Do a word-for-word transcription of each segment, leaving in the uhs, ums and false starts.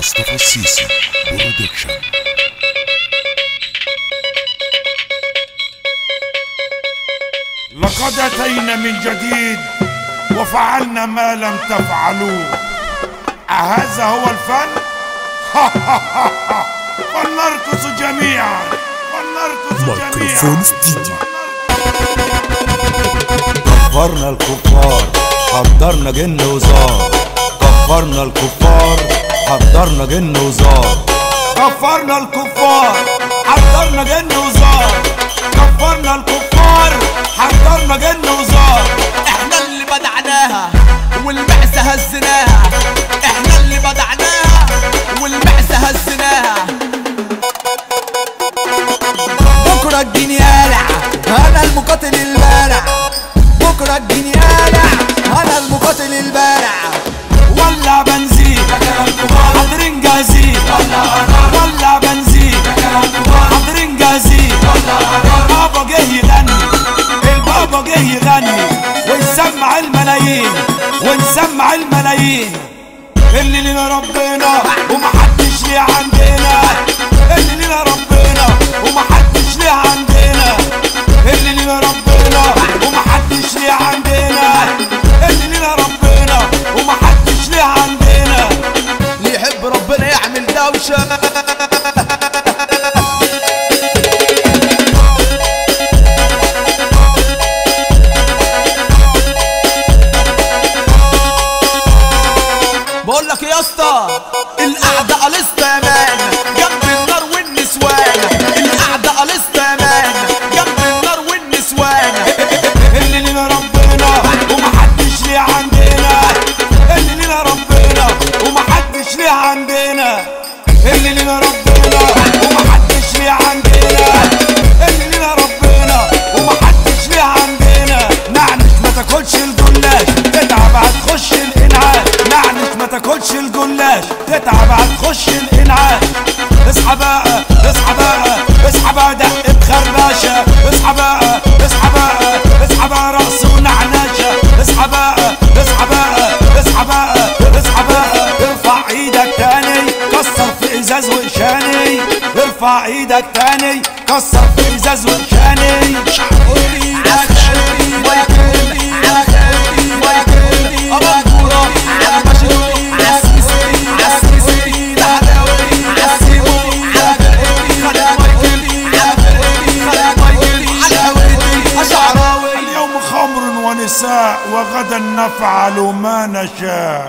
مصطفى السيسي برودكشن. لقد أتينا من جديد وفعلنا ما لم تفعلوه. أهذا هو الفن؟ فلنرقص جميعا، فلنرقص جميعا. كفرنا الكفار حضرنا جن وزار، كفرنا الكفار حضرنا جن وزار، كفرنا الكفار حضرنا جن وزار، كفرنا الكفار حضرنا جن وزار. احنا اللي بدعناها والبعثة هزناها، احنا اللي بدعناها والبعثة هزناها. بكرة الجيني قالع انا المقاتل البارع، بكرة الجيني قالع انا المقاتل البارع. ولع بنزين حاضرين جاهزين، ولع بنزين حاضرين جاهزين. بابا جه يغني، البابا جه يغني ونسمع الملايين، ونسمع الملايين. اللي لنا ربنا ومحدش ليه عندنا، اللي لنا ربنا ومحدش ليه عندنا، اللي لنا ربنا ومحدش ليه عندنا، اللي لنا ربنا ومحدش ليه عندنا. اللي يحب ربنا يعمل دوشة. بقول لك يا اسطى القعده قلصت امان جنب النار والنسوان، القعده قلصت امان جنب النار والنسوان. اللي لنا ربنا ومحدش ليه عندنا، اللي لنا ربنا ومحدش ليه عندنا، اللي لنا ربنا ومحدش ليه عندنا، اللي لنا ربنا ومحدش ليه عندنا. نعنش ما تاكلش الجلاش تتعب هتخش الانعاش، نعنش ما تاكلش الجلاش تتعب هتخش الانعاش. اصحى بقى اصحى بقى اصحى بقى دق بخربشه، اصحى بقى اصحى بقى اصحى بقى رقص ونعناشه، اصحى بقى اصحى بقى اصحى بقى اصحى بقى. ارفع ايدك تاني كسر في ازاز وشاني، ارفع ايدك تاني كسر في ازاز وشاني. ونساء وغدا نفعل ما نشاء.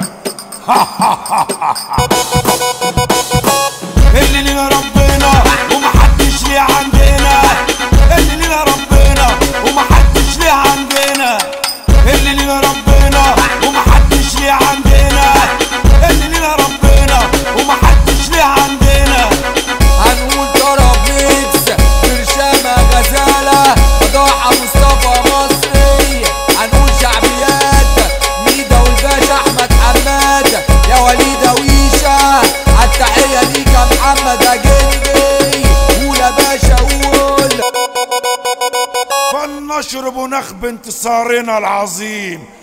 اللي لنا ربنا ومحدش ليه عندنا، اللي لنا ربنا ومحدش ليه عندنا، اللي لنا ربنا ومحدش ليه عندنا، اللي لنا ربنا ومحدش ليه عندنا. هنقول ضرب ميكس برشامة غزالة ضاع مصطفى مصري، هنقول شعبيات ميدا والباشا احمد حماد يا وليد ويشا. التحية ليك يا محمد اجندي، قول يا باشا قول. فلنشرب نخب انتصارنا العظيم.